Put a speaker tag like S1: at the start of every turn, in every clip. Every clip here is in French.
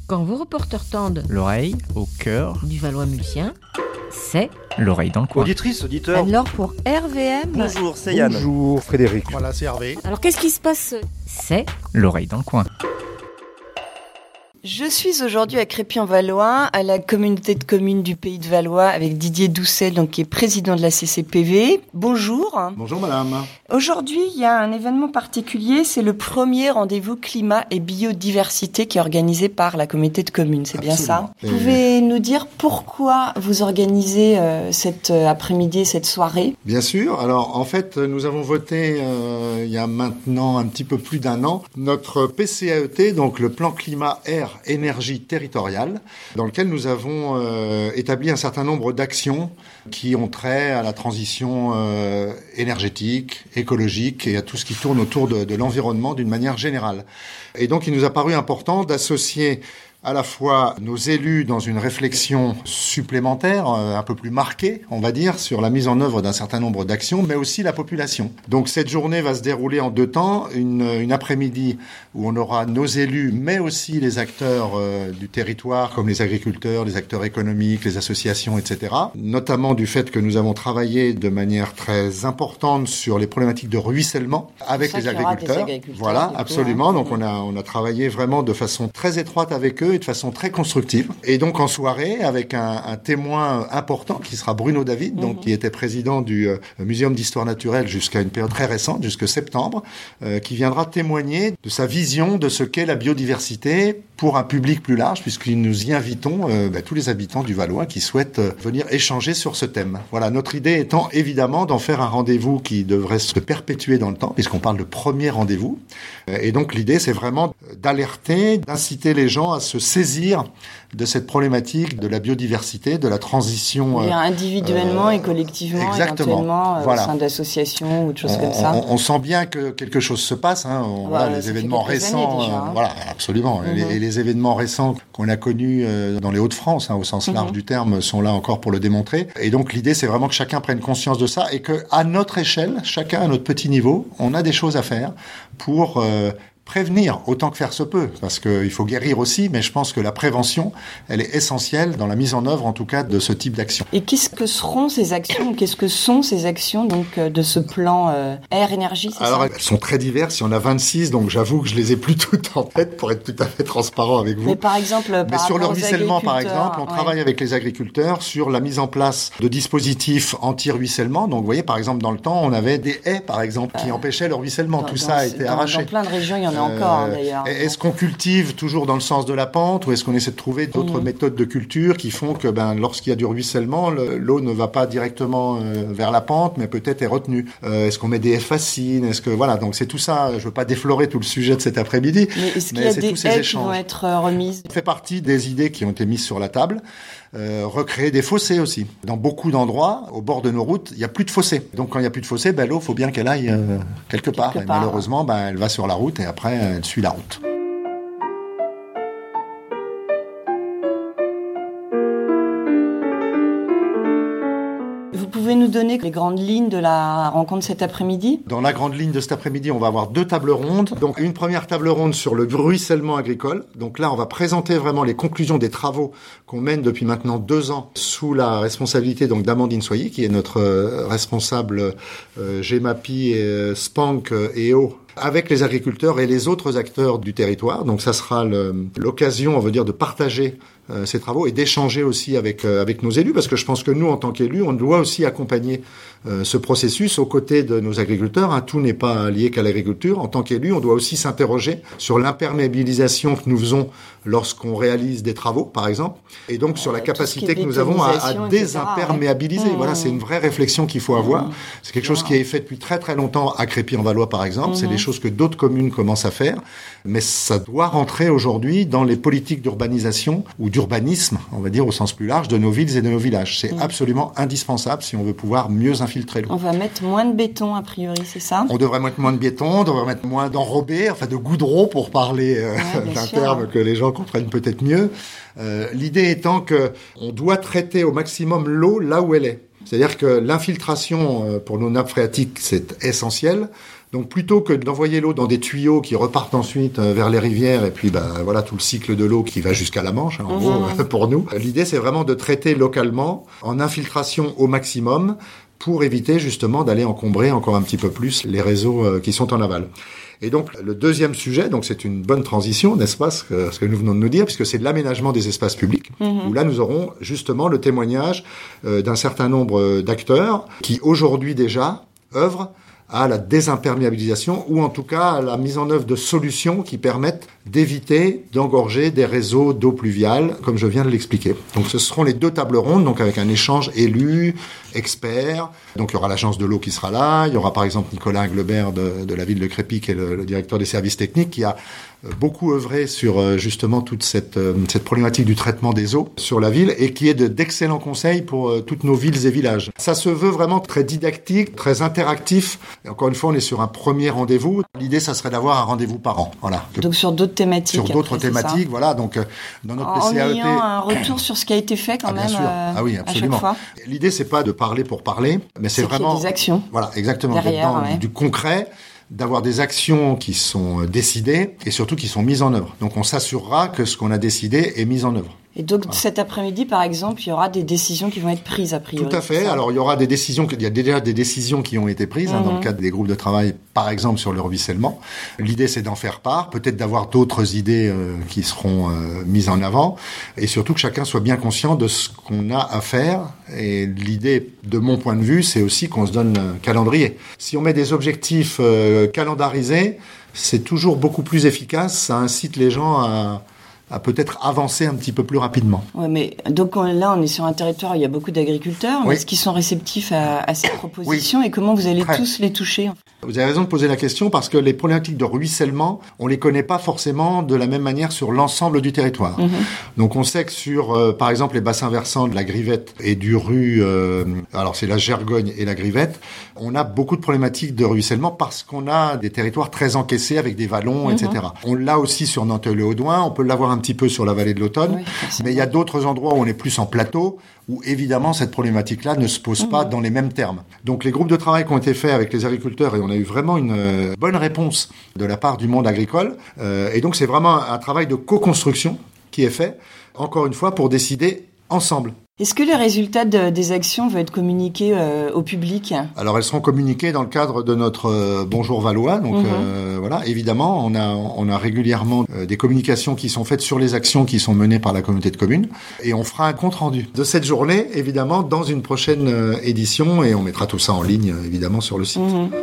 S1: Quand vos reporters tendent
S2: l'oreille au cœur
S1: du Valois-Mulsien, c'est
S2: l'oreille dans le coin.
S3: Auditrice, auditeur.
S1: alors pour RVM.
S3: Bonjour, c'est Yann.
S4: Bonjour Frédéric.
S5: Voilà, c'est Hervé.
S1: Alors qu'est-ce qui se passe? C'est
S2: L'oreille dans le coin.
S6: Je suis aujourd'hui à Crépy-en-Valois, à la communauté de communes du Pays de Valois, avec Didier Doucet, donc qui est président de la CCPV. Bonjour.
S4: Bonjour madame.
S6: Aujourd'hui, il y a un événement particulier, c'est le premier rendez-vous climat et biodiversité qui est organisé par la communauté de communes, c'est bien ça? Vous pouvez nous dire pourquoi vous organisez cet après-midi, cette soirée?
S4: Bien sûr. Alors en fait, nous avons voté il y a maintenant un petit peu plus d'un an notre PCAET, donc le plan climat air énergie territoriale, dans lequel nous avons établi un certain nombre d'actions qui ont trait à la transition énergétique, écologique et à tout ce qui tourne autour de l'environnement d'une manière générale. Et donc il nous a paru important d'associer à la fois nos élus dans une réflexion supplémentaire, un peu plus marquée, on va dire, sur la mise en œuvre d'un certain nombre d'actions, mais aussi la population. Donc cette journée va se dérouler en deux temps, une après-midi où on aura nos élus, mais aussi les acteurs du territoire, comme les agriculteurs, les acteurs économiques, les associations, etc. Notamment du fait que nous avons travaillé de manière très importante sur les problématiques de ruissellement avec les agriculteurs. Voilà, absolument. Donc on a travaillé vraiment de façon très étroite avec eux, de façon très constructive. Et donc en soirée, avec un témoin important qui sera Bruno David, donc qui était président du Muséum d'histoire naturelle jusqu'à une période très récente, jusqu'à septembre, qui viendra témoigner de sa vision de ce qu'est la biodiversité pour un public plus large, puisque nous y invitons tous les habitants du Valois qui souhaitent venir échanger sur ce thème. Voilà, notre idée étant évidemment d'en faire un rendez-vous qui devrait se perpétuer dans le temps, puisqu'on parle de premier rendez-vous. Et donc l'idée, c'est vraiment d'alerter, d'inciter les gens à se saisir de cette problématique de la biodiversité, de la transition.
S6: Individuellement et collectivement, éventuellement,
S4: voilà.
S6: Au sein d'associations ou de choses comme ça.
S4: On sent bien que quelque chose se passe. Voilà, les événements récents,
S6: déjà,
S4: voilà, absolument. Et les événements récents qu'on a connus dans les Hauts-de-France, au sens large du terme, sont là encore pour le démontrer. Et donc l'idée, c'est vraiment que chacun prenne conscience de ça et que, à notre échelle, chacun à notre petit niveau, on a des choses à faire pour prévenir autant que faire se peut, parce qu'il faut guérir aussi, mais je pense que la prévention, elle est essentielle dans la mise en œuvre, en tout cas, de ce type d'action.
S6: Et qu'est-ce que seront ces actions? Qu'est-ce que sont ces actions donc de ce plan air-énergie?
S4: Alors, elles sont très diverses. Il y en a 26, donc j'avoue que je les ai plus toutes en tête pour être tout à fait transparent avec vous.
S6: Mais par exemple,
S4: sur le ruissellement, par exemple, on travaille avec les agriculteurs sur la mise en place de dispositifs anti-ruissellement. Donc, vous voyez, par exemple, dans le temps, on avait des haies, par exemple, qui empêchaient le ruissellement. Tout ça a été arraché.
S6: Dans plein de régions, il y en a encore, d'ailleurs.
S4: Est-ce qu'on cultive toujours dans le sens de la pente ou est-ce qu'on essaie de trouver d'autres méthodes de culture qui font que lorsqu'il y a du ruissellement, l'eau ne va pas directement vers la pente, mais peut-être est retenue. Est-ce qu'on met des effacines? Est-ce que voilà, donc c'est tout ça. Je veux pas déflorer tout le sujet de cet après-midi.
S6: Mais est-ce qu'il y a des haies qui vont être remises?
S4: Ça fait partie des idées qui ont été mises sur la table. Recréer des fossés aussi. Dans beaucoup d'endroits, au bord de nos routes, il n'y a plus de fossés. Donc quand il n'y a plus de fossés, l'eau, faut bien qu'elle aille quelque part. Et malheureusement, elle va sur la route et après, elle suit la route.
S6: Vous pouvez nous donner les grandes lignes de la rencontre cet après-midi?
S4: Dans la grande ligne de cet après-midi, on va avoir deux tables rondes. Donc une première table ronde sur le ruissellement agricole. Donc là, on va présenter vraiment les conclusions des travaux qu'on mène depuis maintenant 2 ans sous la responsabilité donc d'Amandine Soyer, qui est notre responsable GEMAPI, SPANC et EO, avec les agriculteurs et les autres acteurs du territoire. Donc ça sera l'occasion, on va dire, de partager ces travaux et d'échanger aussi avec nos élus, parce que je pense que nous, en tant qu'élus, on doit aussi accompagner ce processus aux côtés de nos agriculteurs. Tout n'est pas lié qu'à l'agriculture. En tant qu'élus, on doit aussi s'interroger sur l'imperméabilisation que nous faisons lorsqu'on réalise des travaux, par exemple, et donc sur la capacité que nous avons à désimperméabiliser. Voilà, c'est une vraie réflexion qu'il faut avoir. C'est quelque chose qui est fait depuis très très longtemps à Crépy-en-Valois, par exemple. C'est des choses que d'autres communes commencent à faire, mais ça doit rentrer aujourd'hui dans les politiques d'urbanisation ou d'urbanisme, on va dire au sens plus large, de nos villes et de nos villages. C'est absolument indispensable si on veut pouvoir mieux infiltrer l'eau.
S6: On va mettre moins de béton, a priori, c'est ça?
S4: On devrait mettre moins de béton, on devrait mettre moins d'enrobé, de goudron, pour parler d'un terme que les gens comprennent peut-être mieux. L'idée étant que on doit traiter au maximum l'eau là où elle est. C'est-à-dire que l'infiltration pour nos nappes phréatiques, c'est essentiel. Donc plutôt que d'envoyer l'eau dans des tuyaux qui repartent ensuite vers les rivières et puis voilà tout le cycle de l'eau qui va jusqu'à la Manche, en gros, pour nous. L'idée, c'est vraiment de traiter localement en infiltration au maximum pour éviter justement d'aller encombrer encore un petit peu plus les réseaux qui sont en aval. Et donc, le deuxième sujet, donc c'est une bonne transition, n'est-ce pas, ce que nous venons de nous dire, puisque c'est l'aménagement des espaces publics, où là, nous aurons justement le témoignage d'un certain nombre d'acteurs qui, aujourd'hui déjà, œuvrent à la désimperméabilisation ou en tout cas à la mise en œuvre de solutions qui permettent d'éviter d'engorger des réseaux d'eau pluviale, comme je viens de l'expliquer. Donc ce seront les 2 tables rondes, donc avec un échange élus, experts. Donc il y aura l'agence de l'eau qui sera là, il y aura par exemple Nicolas Englebert de la ville de Crépy, qui est le directeur des services techniques, qui a beaucoup œuvré sur justement toute cette problématique du traitement des eaux sur la ville et qui est d'excellents conseils pour toutes nos villes et villages. Ça se veut vraiment très didactique, très interactif. Et encore une fois, on est sur un premier rendez-vous. L'idée, ça serait d'avoir un rendez-vous par an. Voilà.
S6: Donc sur d'autres thématiques.
S4: Sur d'autres thématiques, voilà. Donc dans notre PCAET,
S6: en ayant un retour sur ce qui a été fait quand même.
S4: Bien sûr. Ah oui, absolument.
S6: À chaque fois.
S4: L'idée, c'est pas de parler pour parler, mais c'est vraiment
S6: qu'il y ait des actions.
S4: Voilà, exactement.
S6: Derrière,
S4: dans du concret, d'avoir des actions qui sont décidées et surtout qui sont mises en œuvre. Donc on s'assurera que ce qu'on a décidé est mis en œuvre.
S6: Et donc cet après-midi, par exemple, il y aura des décisions qui vont être prises a priori.
S4: Tout à fait. Alors il y aura des décisions, il y a déjà des décisions qui ont été prises dans le cadre des groupes de travail, par exemple sur le ruissellement. L'idée, c'est d'en faire part, peut-être d'avoir d'autres idées qui seront mises en avant, et surtout que chacun soit bien conscient de ce qu'on a à faire. Et l'idée, de mon point de vue, c'est aussi qu'on se donne un calendrier. Si on met des objectifs calendarisés, c'est toujours beaucoup plus efficace. Ça incite les gens à peut-être avancer un petit peu plus rapidement.
S6: Ouais, mais donc là, on est sur un territoire où il y a beaucoup d'agriculteurs.
S4: Oui.
S6: Est-ce qu'ils sont réceptifs à ces propositions et comment vous allez tous les toucher?
S4: Vous avez raison de poser la question parce que les problématiques de ruissellement, on les connaît pas forcément de la même manière sur l'ensemble du territoire. Donc on sait que sur, par exemple, les bassins versants de la Grivette et du Rue, alors c'est la Gergogne et la Grivette, on a beaucoup de problématiques de ruissellement parce qu'on a des territoires très encaissés avec des vallons, etc. On l'a aussi sur Nanteuil-le-Haudouin, on peut l'avoir un petit peu sur la vallée de l'Automne, mais il y a d'autres endroits où on est plus en plateau, où évidemment cette problématique-là ne se pose pas dans les mêmes termes. Donc les groupes de travail qui ont été faits avec les agriculteurs, et on a eu vraiment une bonne réponse de la part du monde agricole, et donc c'est vraiment un travail de co-construction qui est fait, encore une fois, pour décider ensemble.
S6: Est-ce que les résultats des actions vont être communiqués au public?
S4: Alors elles seront communiquées dans le cadre de notre Bonjour Valois. Donc voilà, évidemment, on a régulièrement des communications qui sont faites sur les actions qui sont menées par la communauté de communes, et on fera un compte rendu de cette journée, évidemment, dans une prochaine édition, et on mettra tout ça en ligne, évidemment, sur le site.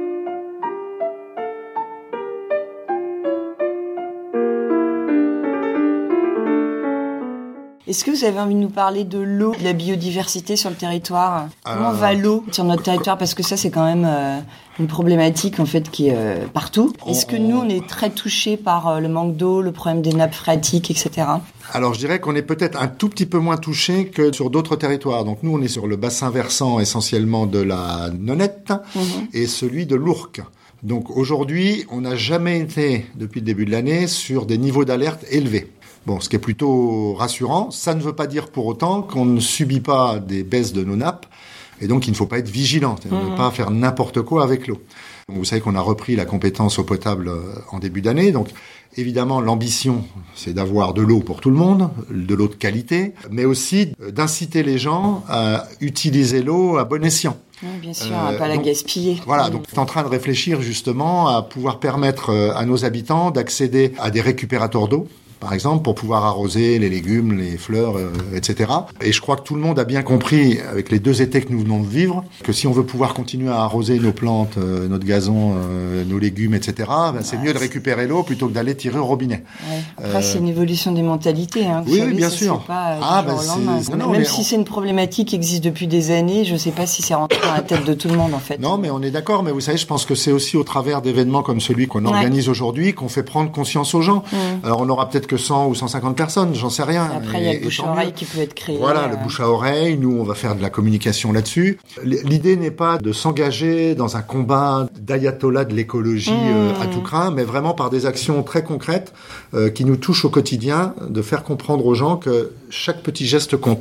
S6: Est-ce que vous avez envie de nous parler de l'eau, de la biodiversité sur le territoire? Comment va l'eau sur notre territoire? Parce que ça, c'est quand même une problématique en fait qui est partout. Est-ce que nous, on est très touchés par le manque d'eau, le problème des nappes phréatiques, etc.?
S4: Alors je dirais qu'on est peut-être un tout petit peu moins touchés que sur d'autres territoires. Donc nous, on est sur le bassin versant essentiellement de la Nonette et celui de l'Ourcq. Donc aujourd'hui, on n'a jamais été, depuis le début de l'année, sur des niveaux d'alerte élevés. Bon, ce qui est plutôt rassurant. Ça ne veut pas dire pour autant qu'on ne subit pas des baisses de nos nappes, et donc il ne faut pas être vigilant, ne pas faire n'importe quoi avec l'eau. Vous savez qu'on a repris la compétence eau potable en début d'année, donc évidemment l'ambition c'est d'avoir de l'eau pour tout le monde, de l'eau de qualité, mais aussi d'inciter les gens à utiliser l'eau à bon escient.
S6: Oui, bien sûr, à pas la gaspiller.
S4: Voilà, donc on est en train de réfléchir justement à pouvoir permettre à nos habitants d'accéder à des récupérateurs d'eau, par exemple, pour pouvoir arroser les légumes, les fleurs, etc. Et je crois que tout le monde a bien compris, avec les 2 étés que nous venons de vivre, que si on veut pouvoir continuer à arroser nos plantes, notre gazon, nos légumes, etc., c'est mieux de récupérer l'eau plutôt que d'aller tirer au robinet.
S6: Ouais. Après, c'est une évolution des mentalités. Hein.
S4: Vous savez, bien sûr.
S6: Pas du jour au lendemain. Même si c'est une problématique qui existe depuis des années, je ne sais pas si c'est rentré dans la tête de tout le monde, en fait.
S4: Non, mais on est d'accord. Mais vous savez, je pense que c'est aussi au travers d'événements comme celui qu'on organise aujourd'hui qu'on fait prendre conscience aux gens. Alors, on aura peut-être que 100 ou 150 personnes, j'en sais rien.
S6: Après, il y a le bouche à oreille qui peut être créé.
S4: Voilà, le bouche à oreille. Nous, on va faire de la communication là-dessus. L'idée n'est pas de s'engager dans un combat d'ayatollah de l'écologie à tout crin, mais vraiment par des actions très concrètes qui nous touchent au quotidien, de faire comprendre aux gens que chaque petit geste compte.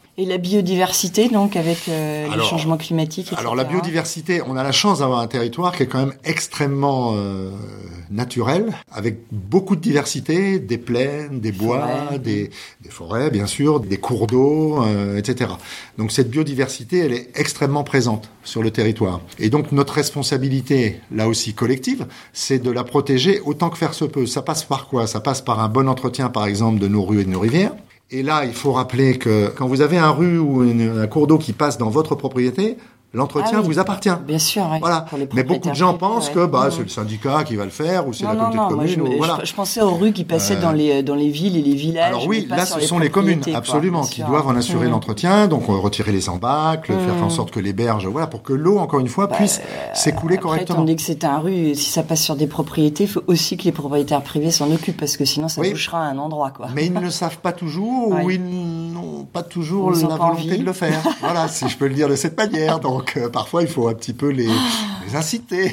S6: Et la biodiversité, donc, avec les changements climatiques, etc.
S4: Alors, la biodiversité, on a la chance d'avoir un territoire qui est quand même extrêmement naturel, avec beaucoup de diversité, des plaines, des bois, des forêts, bien sûr, des cours d'eau, etc. Donc, cette biodiversité, elle est extrêmement présente sur le territoire. Et donc, notre responsabilité, là aussi collective, c'est de la protéger autant que faire se peut. Ça passe par quoi? Ça passe par un bon entretien, par exemple, de nos rues et de nos rivières. Et là, il faut rappeler que quand vous avez un rue ou un cours d'eau qui passe dans votre propriété, l'entretien vous appartient.
S6: Bien sûr, oui.
S4: Voilà. Mais beaucoup de gens pensent que c'est le syndicat qui va le faire ou c'est la communauté de communes.
S6: Je pensais aux rues qui passaient dans les villes et les villages.
S4: Alors oui, là ce sont les communes, absolument, qui doivent en assurer l'entretien, donc retirer les embâcles, faire en sorte que les berges, pour que l'eau, encore une fois, puisse s'écouler correctement.
S6: Étant donné que c'est un rue, si ça passe sur des propriétés, il faut aussi que les propriétaires privés s'en occupent parce que sinon ça bouchera à un endroit, quoi.
S4: Mais ils ne le savent pas toujours ou ils n'ont pas toujours la volonté de le faire. Voilà, si je peux le dire de cette manière. Donc parfois il faut un petit peu les inciter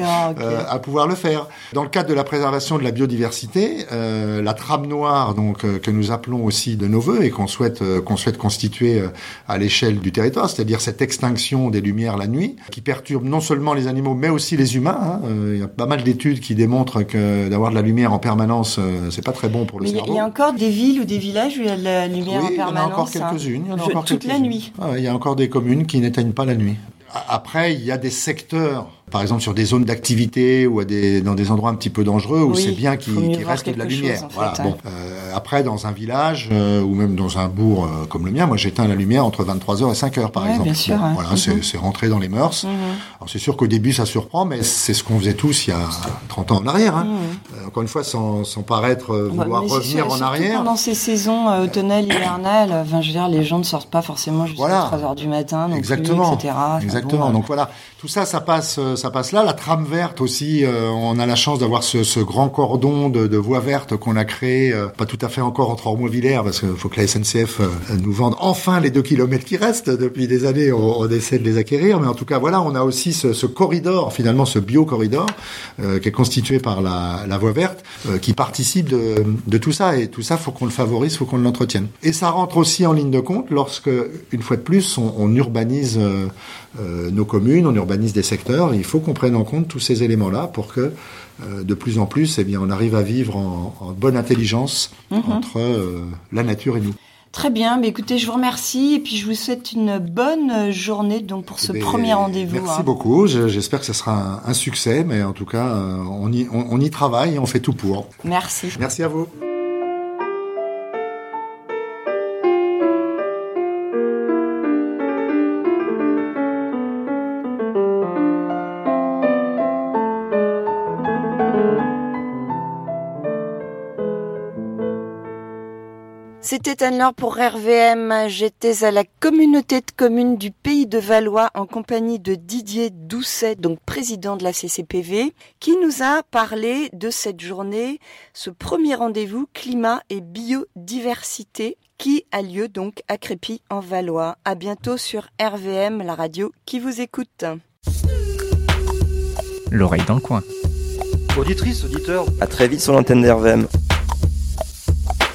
S4: à pouvoir le faire. Dans le cadre de la préservation de la biodiversité, la trame noire donc que nous appelons aussi de nos vœux et qu'on souhaite constituer à l'échelle du territoire, c'est-à-dire cette extinction des lumières la nuit qui perturbe non seulement les animaux mais aussi les humains. Il y a pas mal d'études qui démontrent que d'avoir de la lumière en permanence, c'est pas très bon pour le cerveau.
S6: Il y a encore des villes ou des villages où il y a de la lumière en permanence.
S4: Il y en a encore quelques-unes.
S6: Toute la nuit.
S4: Il y a encore des communes qui n'éteignent pas la nuit. Après, il y a des secteurs, par exemple sur des zones d'activité ou dans des endroits un petit peu dangereux où c'est bien qu'il reste de la lumière. Après, dans un village ou même dans un bourg comme le mien, moi j'éteins la lumière entre 23h et 5h par exemple.
S6: Bien sûr,
S4: c'est rentré dans les mœurs. Alors c'est sûr qu'au début ça surprend, mais c'est ce qu'on faisait tous il y a 30 ans en arrière. Encore une fois, sans paraître vouloir revenir en arrière.
S6: Pendant ces saisons automnales, hivernales, je veux dire, les gens ne sortent pas forcément jusqu'à 3h du matin,
S4: exactement,
S6: etc.
S4: Exactement. Donc voilà, tout ça passe là. La trame verte aussi, on a la chance d'avoir ce grand cordon de voies vertes qu'on a créé, pas tout à fait encore entre Ormeaux-Villers, parce qu'il faut que la SNCF nous vende enfin les 2 kilomètres qui restent. Depuis des années, on essaie de les acquérir, mais en tout cas, voilà, on a aussi ce corridor, finalement, ce bio-corridor, qui est constitué par la voie verte, qui participe de tout ça. Et tout ça, faut qu'on le favorise, faut qu'on l'entretienne. Et ça rentre aussi en ligne de compte lorsque, une fois de plus, on urbanise nos communes, on urbanise des secteurs. Il faut qu'on prenne en compte tous ces éléments-là pour que de plus en plus, on arrive à vivre en bonne intelligence entre la nature et nous.
S6: Très bien, mais écoutez, je vous remercie et puis je vous souhaite une bonne journée donc pour ce premier rendez-vous.
S4: Merci beaucoup, j'espère que ce sera un succès, mais en tout cas, on y travaille et on fait tout pour.
S6: Merci.
S4: Merci à vous.
S6: C'était Anne-Laure pour RVM. J'étais à la communauté de communes du Pays de Valois en compagnie de Didier Doucet, donc président de la CCPV, qui nous a parlé de cette journée, ce premier rendez-vous climat et biodiversité qui a lieu donc à Crépy en Valois. À bientôt sur RVM, la radio qui vous écoute.
S2: L'oreille dans le coin.
S3: Auditrice, auditeur,
S5: à très vite sur l'antenne d'RVM.